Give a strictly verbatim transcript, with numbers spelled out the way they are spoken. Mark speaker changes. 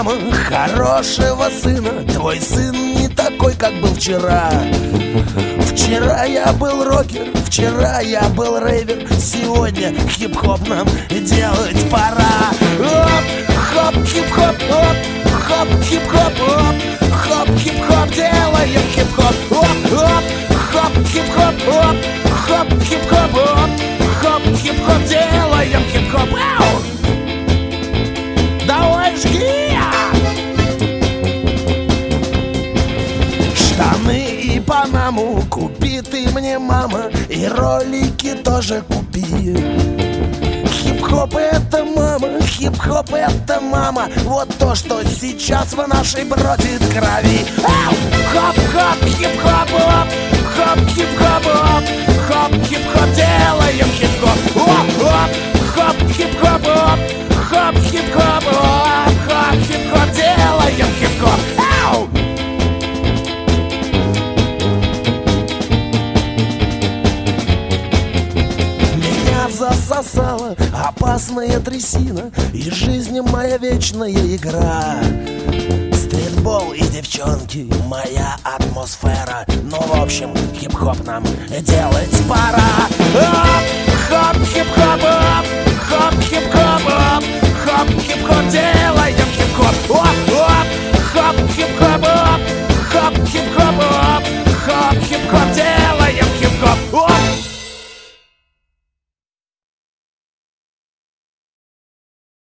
Speaker 1: мама, хорошего сына. Твой сын не такой, как был вчера. Вчера я был рокер, вчера я был рейвер. Сегодня хип-хоп нам делать пора. Оп, хоп, хип-хоп, оп, хоп, хип-хоп, оп, хоп, хип-хоп, делаем хип-хоп. Оп, оп, хоп, хип-хоп, оп, хоп, хип-хоп, оп, хоп, хип-хоп, делаем хип-хоп. Ау! Давай жги! Штаны и панаму купи ты мне, мама, и ролики тоже купи. Хип-хоп это мама, хип-хоп это мама. Вот то, что сейчас в нашей бродит крови. Ау! Хоп-хоп, хип-хоп, оп, хоп, хип-хоп, оп, хоп, хип-хоп, делаем хип-хоп. Оп-оп, хоп, хип-хоп, оп, хоп, хип-хоп, оп, хоп, хип-хоп, делаем хип-хоп. Ау! Меня засосала опасная трясина, и жизнь моя вечная игра. Стритбол и девчонки, моя атмосфера. Ну, в общем, хип-хоп нам делать пора.